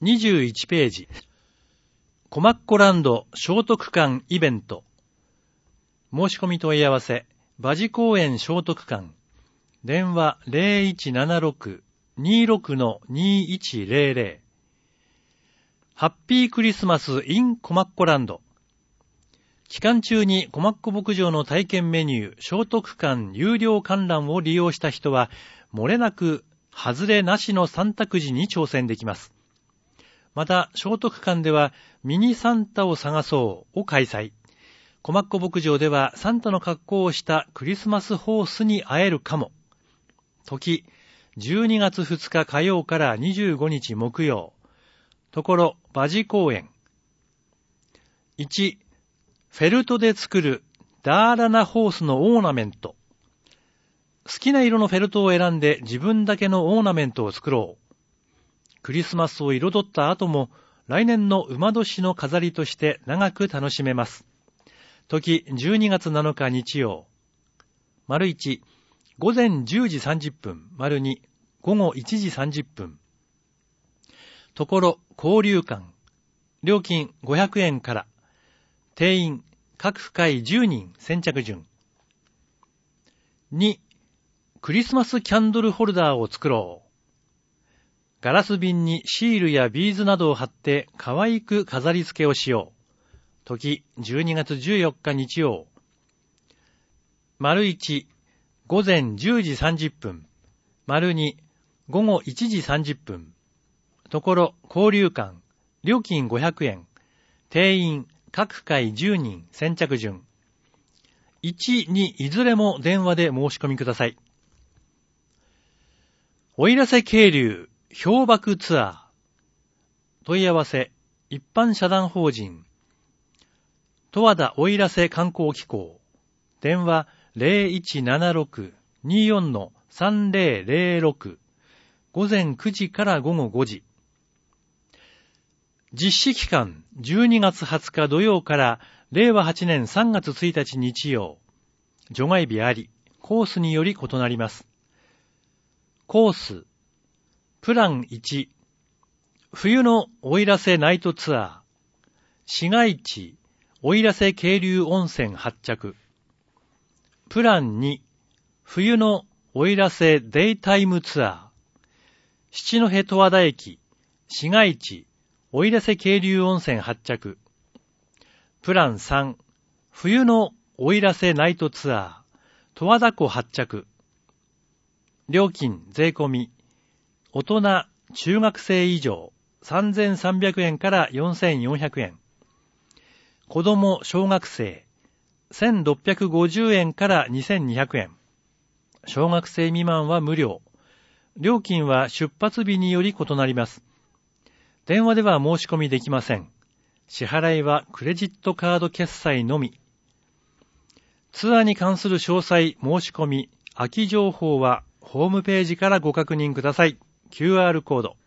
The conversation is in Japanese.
21ページ。コマッコランドショート区間イベント。申し込み問い合わせ、馬事公園ショート区間。電話 0176-26-2100。ハッピークリスマス in コマッコランド。期間中にコマッコ牧場の体験メニュー、ショート区間有料観覧を利用した人は、漏れなく、外れなしのサンタくじに挑戦できます。また、ショート区間では、ミニサンタを探そうを開催。コマッコ牧場では、サンタの格好をしたクリスマスホースに会えるかも。時、12月2日火曜から25日木曜。ところ、馬事公園。1、フェルトで作るダーラナホースのオーナメント。好きな色のフェルトを選んで自分だけのオーナメントを作ろう。クリスマスを彩った後も来年の馬年の飾りとして長く楽しめます。時12月7日日曜。丸1、午前10時30分。丸2、午後1時30分。ところ、交流館。料金500円から。定員、各回10人先着順。2、クリスマスキャンドルホルダーを作ろう。ガラス瓶にシールやビーズなどを貼って可愛く飾り付けをしよう。時12月14日日曜。丸1、午前10時30分。丸2、午後1時30分。ところ、交流館。料金500円。定員、各回10人先着順。1、2、いずれも電話で申し込みください。奥入瀬渓流氷瀑ツアー。問い合わせ、一般社団法人。十和田奥入瀬観光機構。電話 0176-24-3006。午前9時から午後5時。実施期間12月20日土曜から令和8年3月1日日曜。除外日あり、コースにより異なります。コース。プラン1。冬の奥入瀬ナイトツアー。市街地、奥入瀬渓流温泉発着。プラン2。冬の奥入瀬デイタイムツアー。七戸十和田駅、市街地、奥入瀬渓流温泉発着。プラン3。冬の奥入瀬ナイトツアー。十和田湖発着。料金税込み。大人、中学生以上、3300円から4400円。子供、小学生、1650円から2200円。小学生未満は無料。料金は出発日により異なります。電話では申し込みできません。支払いはクレジットカード決済のみ。ツアーに関する詳細、申し込み、空き情報はホームページからご確認ください。QR コード。